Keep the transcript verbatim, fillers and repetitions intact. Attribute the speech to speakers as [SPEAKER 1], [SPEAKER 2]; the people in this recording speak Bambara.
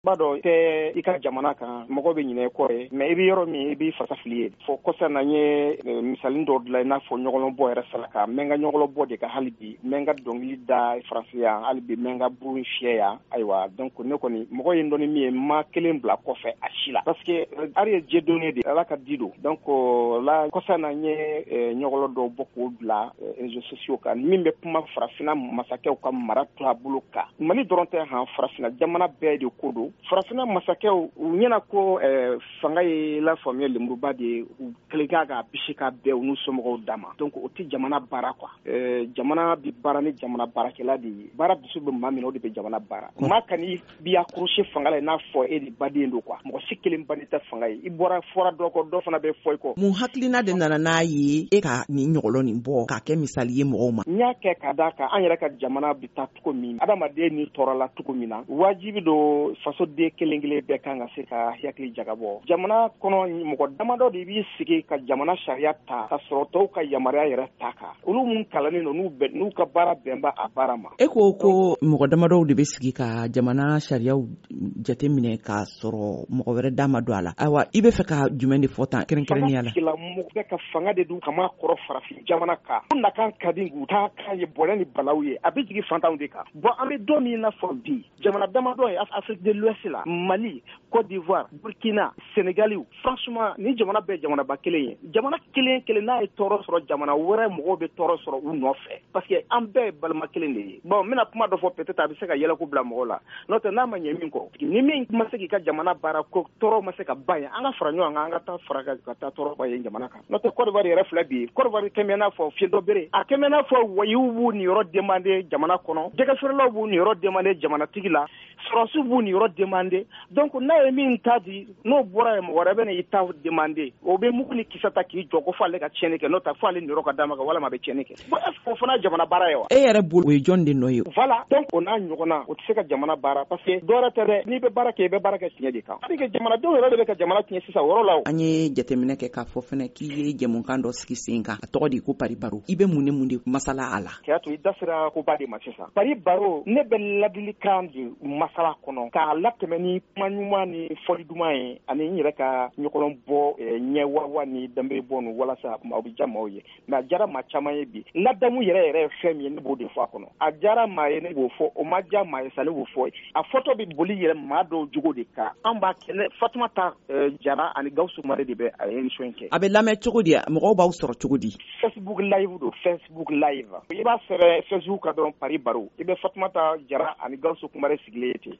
[SPEAKER 1] B'a dɔn tɛ i ka jamana kan mɔgɔ bɛ ɲinɛ kɔ ye mais i bɛ yɔrɔ min i b'i fasa fili ye fo kɔsa na n ye misali dɔ dilan i n'a fɔ ɲɔgɔlɔnbɔ yɛrɛ sara kan n bɛ n ka ɲɔgɔlɔnbɔ de ka hali bi n bɛ n ka dɔnkili da faransi yan hali bi n bɛ n ka buru fiyɛ yan ayiwa donc ne kɔni mɔgɔ ye n dɔn ni min ye n ma kelen bila kɔfɛ a si la parce que ari ye diɲɛ donné de ala ka di don donc la kɔsa na n ye ɲɔgɔlɔ dɔw bɔ k'o bila réseaux sociaux kan min bɛ kuma farafinna masakɛw ka mara taabolo kan Mali dɔrɔn tɛ han farafinna jamana bɛɛ de ko don Farafina masakɛw u ɲɛna ko fanga ye la faamuya lemuruba de ye u kelen ka ka bisi ka bɛɛ u n'u somɔgɔw dama donc o tɛ jamana baara quoi jamana bi baara ni jamana baarakɛla de ye baara dusu bɛ maa min o de bɛ jamana baara maa kan i bi accrocher fanga la i n'a fɔ e de baden don quoi mɔgɔ si kelen baden tɛ fanga ye i bɔra fɔra dɔ kɔ dɔ fana bɛ fɔ i kɔ
[SPEAKER 2] mun hakilina de nana n'a ye e ka nin ɲɔgɔlɔ nin bɔ k'a kɛ misali ye mɔgɔw ma
[SPEAKER 1] n y'a kɛ ka d'a kan an yɛrɛ ka jamana bi taa cogo min adamaden ni tɔɔrɔla cogo min na wajibi don fasoden kelen kelen bɛɛ kan ka se ka hakili jagabɔ jamana kɔnɔ mɔgɔ damadɔ de b'i sigi ka jamana sariya ta ka sɔrɔ tɔw ka yamaruya yɛrɛ ta kan olu mun kalannen don n'u n'u ka baara bɛnba a baara ma
[SPEAKER 2] e ko ko mɔgɔ damadɔw de bɛ sigi ka jamana sariyaw jateminɛ k'a sɔrɔ mɔgɔ wɛrɛ da ma don a la ayiwa i bɛ fɛ ka jumɛn de fɔ tan kɛrɛnkɛrɛnnenya la
[SPEAKER 1] fanga mɔgɔ bɛ ka fanga de dun kama kɔrɔ farafin jamana kan u nakan ka di u t'a kan ye bɔlɛ ni balaw ye a bɛ jigin fantanw de kan bon an bɛ don min na fɔ bi jamana damadɔ ye Afrique de l'Ouest la Mali Côte d'Ivoire Burkina Sénégal franchement ni jamana bɛɛ jamanaba kelen ye jamana kelen kelen n'a ye tɔɔrɔ sɔrɔ jamana wɛrɛ mɔgɔw bɛ tɔɔrɔ sɔrɔ u nɔfɛ parce que an bɛɛ ye balima kelen de ye bon n bɛna kuma dɔ fɔ peut-être a bɛ se ka yɛlɛko bila mɔgɔw la n'o tɛ n'a ma ɲɛ min kɔ ni min ma se k'i ka jamana baara ko tɔɔrɔ ma se ka ban ye an ka fara ɲɔgɔn kan an ka taa fara ka taa tɔɔrɔ ba ye jamana kan n'o tɛ Côte d'Ivoire yɛrɛ filɛ bi Côte d'Ivoire kɛmɛ n'a fɔ fiɲɛtɔ bere a kɛmɛ n'a fɔ wayiw b'u nin yɔrɔ demander jamana kɔnɔ jɛgɛfeerelaw b'u nin yɔrɔ demander jamanatigi la sɔrɔsiw b'u nin yɔrɔ demander donc n'a ye min ta di n'o bɔra ye mɔgɔ wɛrɛ bɛ na i ta demander o bɛ mugu ni kisɛ ta k'i jɔ ko fɔ ale ka tiɲɛni kɛ n'o tɛ fɔ ale nin yɔrɔ ka d'a ma kan walima a bɛ tiɲɛni kɛ bon est-ce que o fana ye jamana baara ye wa
[SPEAKER 2] e yɛrɛ bolo o ye jɔn de nɔ ye
[SPEAKER 1] voilà donc o n'a ɲɔgɔnna o tɛ se ka jamana baara parce que dɔwɛrɛ tɛ dɛ n'i bɛ baara kɛ i bɛ baara kɛ tiɲɛ de kan hali que jamanadenw yɛrɛ de bɛ ka jamana tiɲɛ sisan o yɔrɔ la
[SPEAKER 2] an ye jateminɛ kɛ k'a fɔ fana k'i ye jɛmukan dɔ sigi sen kan a tɔgɔ de ko pari baro i bɛ mun ne mun de masala a la
[SPEAKER 1] k'a to i da sera koba de ma sisan pari baro ne bɛ ladilikan di masala kɔnɔ k'a latɛmɛ ni kuma ɲuman ni fɔli duman ye ani n yɛrɛ ka ɲɔgɔn bɔ ɲɛ wawa ni danbe bɔ nu walasa aw bɛ ja maaw ye mais a diyara maa caman ye bi ladamu yɛrɛ yɛrɛ ye fɛn min ye ne b'o de fɔ a kɔnɔ a diyara maa ye ne b'o fɔ o ma diya maa ye sa ne b'o fɔ a fɔtɔ bɛ boli yɛrɛ maa dɔw jogo de kan an b'a kɛ Fatumata Jara ani Gawusu Mare de bɛ a émission in kɛ
[SPEAKER 2] a bɛ lamɛn cogo di mɔgɔw b'aw sɔrɔ cogo di
[SPEAKER 1] Facebook live do Facebook live i b'a sɛbɛn Facebook ka dɔrɔn pari baro i bɛ Fatumata Jara ani Gawusu Mare sigilen ye ten